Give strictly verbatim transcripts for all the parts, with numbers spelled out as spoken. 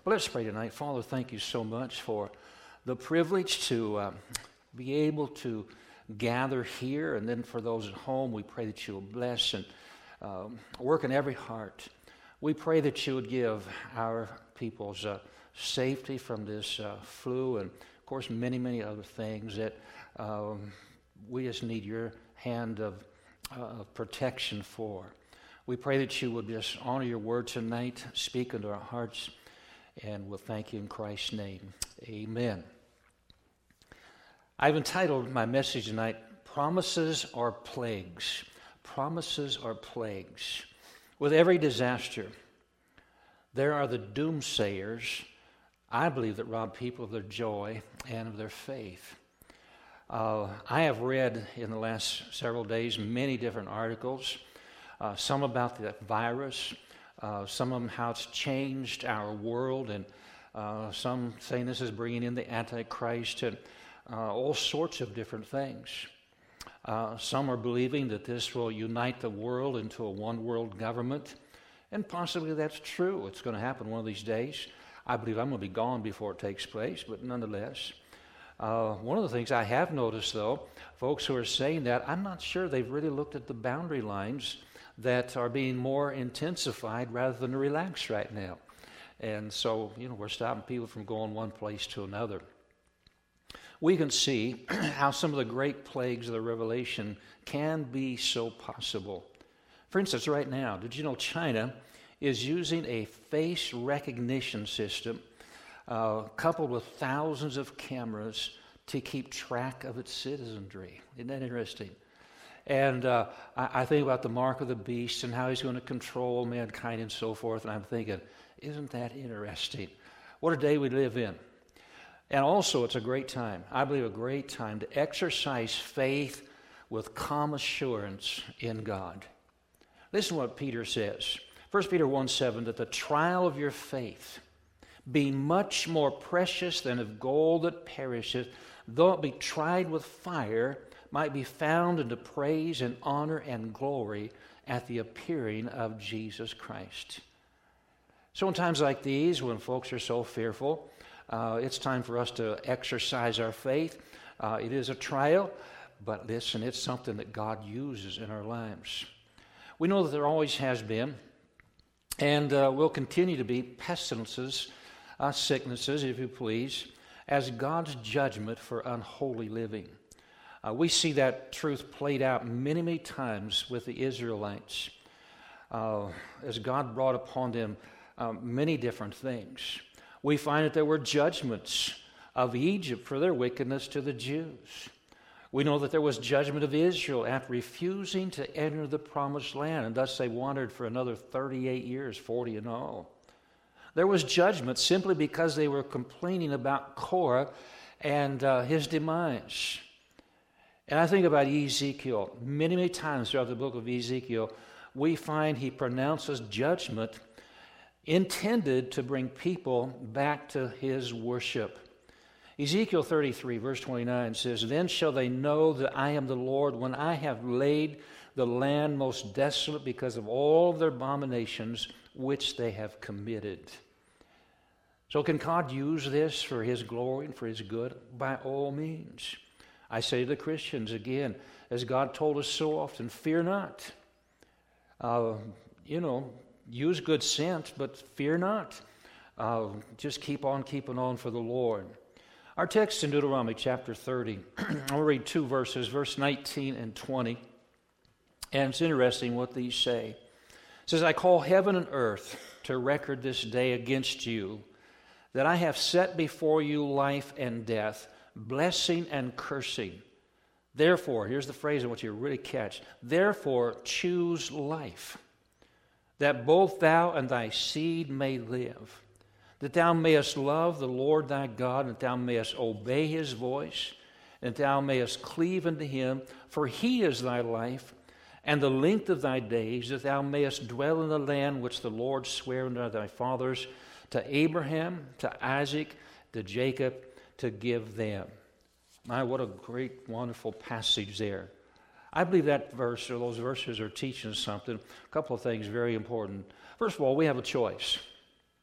Well, let's pray tonight. Father, thank you so much for the privilege to uh, be able to gather here. And then for those at home, we pray that you will bless and um, work in every heart. We pray that you would give our people's uh, safety from this uh, flu and, of course, many, many other things that um, we just need your hand of, uh, of protection for. We pray that you would just honor your word tonight, speak into our hearts, and we'll thank you in Christ's name. Amen. I've entitled my message tonight, Promises or Plagues. Promises or Plagues. With every disaster, there are the doomsayers, I believe, that rob people of their joy and of their faith. Uh, I have read in the last several days many different articles, uh, some about the virus, uh, some of them how it's changed our world, and uh, some saying this is bringing in the Antichrist, and uh, all sorts of different things. Uh, some are believing that this will unite the world into a one-world government, and possibly that's true. It's going to happen one of these days. I believe I'm going to be gone before it takes place, but nonetheless. Uh, one of the things I have noticed, though, folks who are saying that, I'm not sure they've really looked at the boundary lines that are being more intensified rather than relaxed right now. And so, you know, we're stopping people from going one place to another. We can see how some of the great plagues of the Revelation can be so possible. For instance, right now, did you know China is using a face recognition system uh, coupled with thousands of cameras to keep track of its citizenry? Isn't that interesting? And uh, I, I think about the mark of the beast and how he's going to control mankind and so forth, and I'm thinking, isn't that interesting? What a day we live in. And also, it's a great time, I believe a great time to exercise faith with calm assurance in God. Listen to what Peter says. First Peter one seven, that the trial of your faith be much more precious than of gold that perisheth, though it be tried with fire, might be found unto praise and honor and glory at the appearing of Jesus Christ. So in times like these, when folks are so fearful, uh, it's time for us to exercise our faith. Uh, it is a trial, but listen, it's something that God uses in our lives. We know that there always has been, and uh, will continue to be, pestilences, uh, sicknesses, if you please, as God's judgment for unholy living. Uh, we see that truth played out many, many times with the Israelites, uh, as God brought upon them um, many different things. We find that there were judgments of Egypt for their wickedness to the Jews. We know that there was judgment of Israel after refusing to enter the promised land, and thus they wandered for another thirty-eight years, forty in all. There was judgment simply because they were complaining about Korah and uh, his demise. And I think about Ezekiel. Many, many times throughout the book of Ezekiel, we find he pronounces judgment intended to bring people back to his worship. Ezekiel thirty-three, verse twenty-nine says, Then shall they know that I am the Lord when I have laid the land most desolate because of all their abominations which they have committed. So can God use this for his glory and for his good? By all means. I say to the Christians again, as God told us so often, fear not. Uh, you know, use good sense, but fear not. Uh, just keep on keeping on for the Lord. Our text in Deuteronomy chapter thirty, I'll read two verses, verse nineteen and twenty. And it's interesting what these say. It says, I call heaven and earth to record this day against you, that I have set before you life and death, blessing and cursing. Therefore, here's the phrase I want you to really catch. Therefore, choose life, that both thou and thy seed may live, that thou mayest love the Lord thy God, and that thou mayest obey his voice, and that thou mayest cleave unto him, for he is thy life, and the length of thy days, that thou mayest dwell in the land which the Lord sware unto thy fathers, to Abraham, to Isaac, to Jacob, to give them. My, what a great, wonderful passage there. I believe that verse, or those verses, are teaching us something. A couple of things very important. First of all, we have a choice.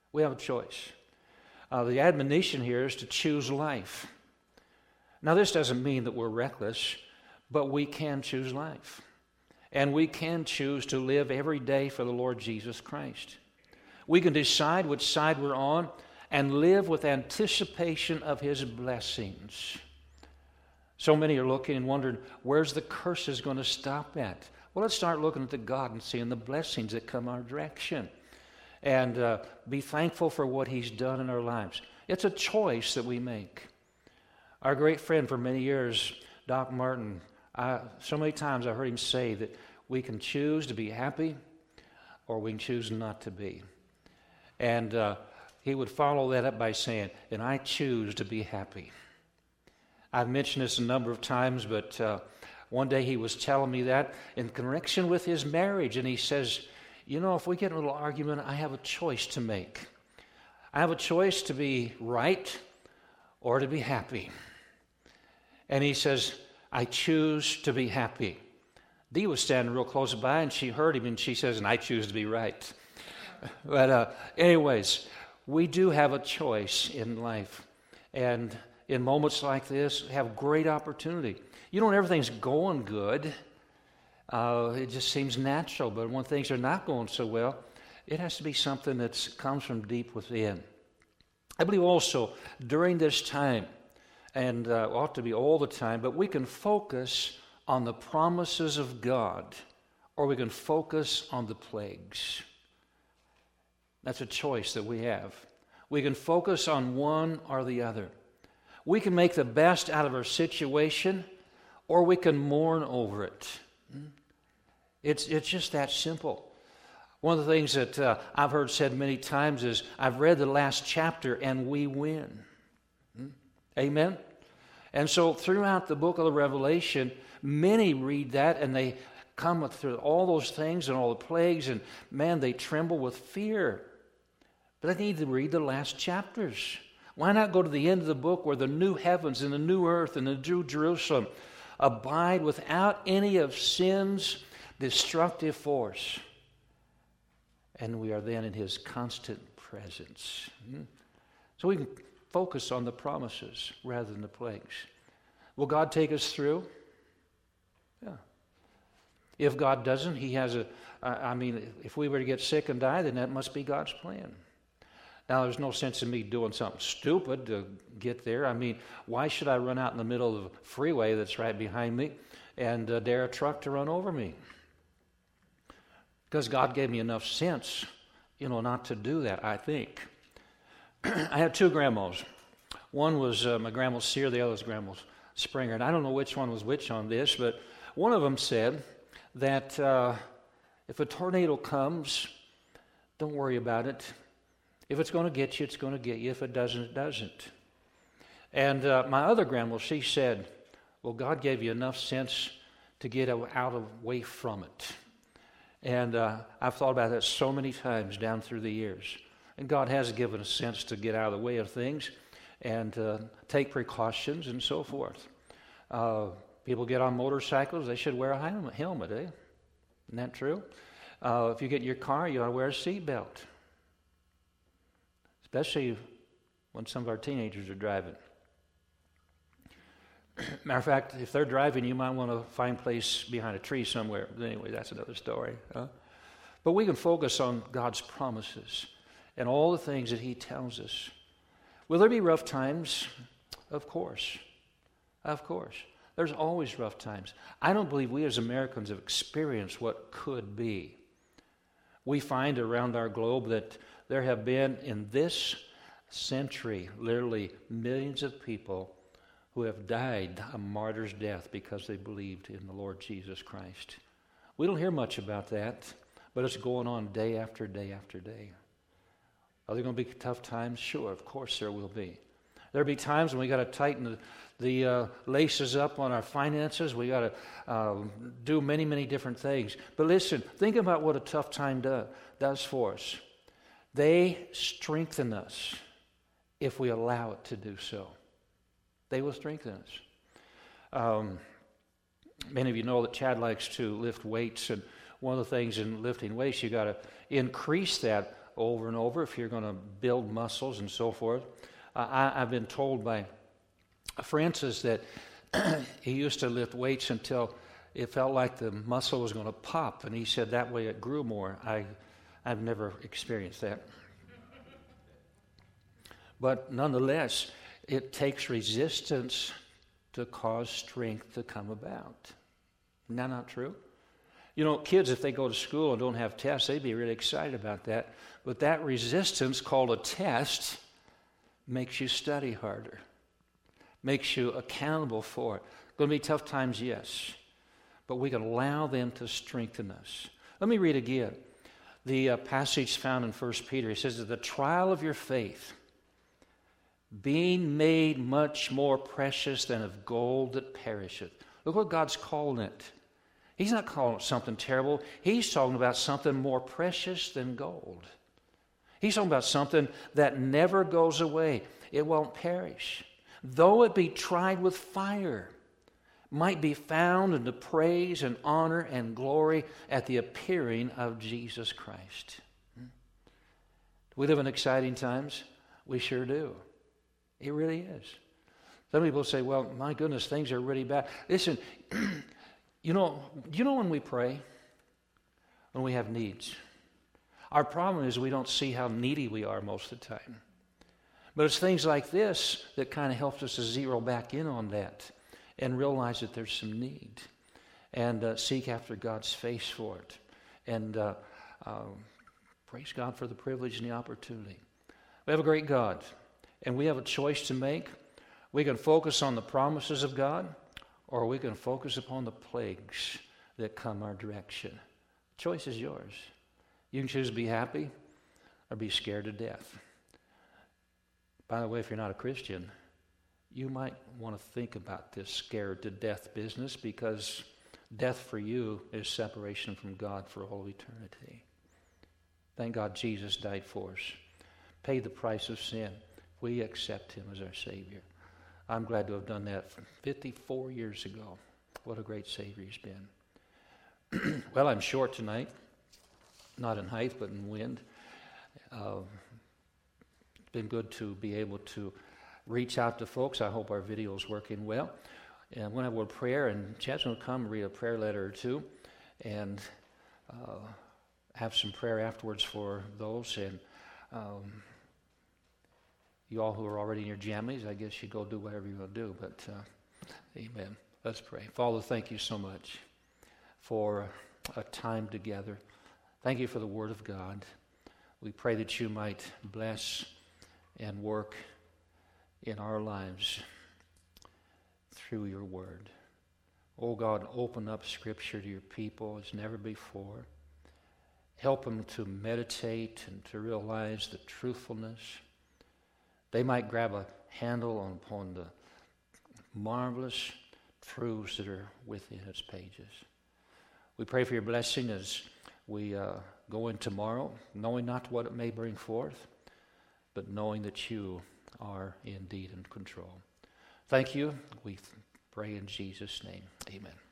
We have a choice. Uh, the admonition here is to choose life. Now, this doesn't mean that we're reckless, but we can choose life. And we can choose to live every day for the Lord Jesus Christ. We can decide which side we're on and live with anticipation of His blessings. So many are looking and wondering, where's the curses going to stop at? Well, let's start looking at the God and seeing the blessings that come our direction. And uh, be thankful for what He's done in our lives. It's a choice that we make. Our great friend for many years, Doc Martin, I, so many times I heard him say that we can choose to be happy or we can choose not to be. And uh, he would follow that up by saying, and I choose to be happy. I've mentioned this a number of times, but uh, one day he was telling me that in connection with his marriage, and he says, you know, if we get in a little argument, I have a choice to make. I have a choice to be right or to be happy. And he says, I choose to be happy. Dee was standing real close by, and she heard him, and she says, and I choose to be right. But uh, anyways, we do have a choice in life. And in moments like this, have great opportunity. You know, when everything's going good, uh, it just seems natural. But when things are not going so well, it has to be something that comes from deep within. I believe also during this time, and uh, ought to be all the time, but we can focus on the promises of God, or we can focus on the plagues. That's a choice that we have. We can focus on one or the other. We can make the best out of our situation, or we can mourn over it. It's, it's just that simple. One of the things that uh, I've heard said many times is, I've read the last chapter and we win. Amen? And so throughout the book of the Revelation, many read that and they come through all those things and all the plagues, and man, they tremble with fear. But they need to read the last chapters. Why not go to the end of the book where the new heavens and the new earth and the new Jerusalem abide without any of sin's destructive force? And we are then in His constant presence. So we can focus on the promises rather than the plagues. Will God take us through? Yeah. If God doesn't, He has a, I mean, if we were to get sick and die, then that must be God's plan. Now, there's no sense in me doing something stupid to get there. I mean, why should I run out in the middle of the freeway that's right behind me and uh, dare a truck to run over me? Because God gave me enough sense, you know, not to do that, I think. I had two grandmas. One was uh, my grandma Sear, the other was grandma Springer. And I don't know which one was which on this, but one of them said that uh, if a tornado comes, don't worry about it. If it's going to get you, it's going to get you. If it doesn't, it doesn't. And uh, my other grandma, she said, well, God gave you enough sense to get out of away from it. And uh, I've thought about that so many times down through the years. And God has given us sense to get out of the way of things and uh, take precautions and so forth. Uh, people get on motorcycles, they should wear a helmet, eh? Isn't that true? Uh, if you get in your car, you ought to wear a seatbelt. Especially when some of our teenagers are driving. Matter of fact, if they're driving, you might want to find a place behind a tree somewhere. But anyway, that's another story. Huh? But we can focus on God's promises and all the things that He tells us. Will there be rough times? Of course. Of course. There's always rough times. I don't believe we as Americans have experienced what could be. We find around our globe that there have been in this century literally millions of people who have died a martyr's death because they believed in the Lord Jesus Christ. We don't hear much about that, but it's going on day after day after day. Are there going to be tough times? Sure, of course there will be. There'll be times when we got to tighten the, the uh, laces up on our finances. We got to uh, do many, many different things. But listen, think about what a tough time do, does for us. They strengthen us if we allow it to do so. They will strengthen us. Um, many of you know that Chad likes to lift weights, and one of the things in lifting weights, you got to increase that over and over if you're going to build muscles and so forth. Uh, I, I've been told by Francis that he used to lift weights until it felt like the muscle was going to pop, and he said that way it grew more. I, I've never experienced that. But nonetheless, it takes resistance to cause strength to come about. Isn't that not true? You know, kids, if they go to school and don't have tests, they'd be really excited about that. But that resistance, called a test, makes you study harder, makes you accountable for it. Going to be tough times, yes, but we can allow them to strengthen us. Let me read again the uh, passage found in First Peter. It says that the trial of your faith, being made much more precious than of gold that perisheth. Look what God's calling it. He's not calling it something terrible. He's talking about something more precious than gold. He's talking about something that never goes away. It won't perish. Though it be tried with fire, might be found in the praise and honor and glory at the appearing of Jesus Christ. Do we live in exciting times? We sure do. It really is. Some people say, well, my goodness, things are really bad. Listen, you know, you know when we pray? When we have needs. Our problem is we don't see how needy we are most of the time. But it's things like this that kind of helps us to zero back in on that and realize that there's some need and uh, seek after God's face for it. And uh, uh, praise God for the privilege and the opportunity. We have a great God. And we have a choice to make. We can focus on the promises of God, or we can focus upon the plagues that come our direction. The choice is yours. You can choose to be happy or be scared to death. By the way, if you're not a Christian, you might want to think about this scared to death business, because death for you is separation from God for all eternity. Thank God Jesus died for us, paid the price of sin. We accept him as our Savior. I'm glad to have done that fifty-four years ago. What a great Savior he's been. Well, I'm short tonight, not in height, but in wind. Uh, it's been good to be able to reach out to folks. I hope our video is working well. And I'm going to have a prayer, and Chad's going to come and read a prayer letter or two, and uh, have some prayer afterwards for those. And um, you all who are already in your jammies, I guess you go do whatever you're going to do. But uh, amen. Let's pray. Father, thank you so much for a time together. Thank you for the Word of God. We pray that you might bless and work in our lives through your Word. Oh God, open up Scripture to your people as never before. Help them to meditate and to realize the truthfulness. They might grab a handle upon the marvelous truths that are within its pages. We pray for your blessing as we uh, go in tomorrow, knowing not what it may bring forth, but knowing that you are indeed in control. Thank you. We pray in Jesus' name. Amen.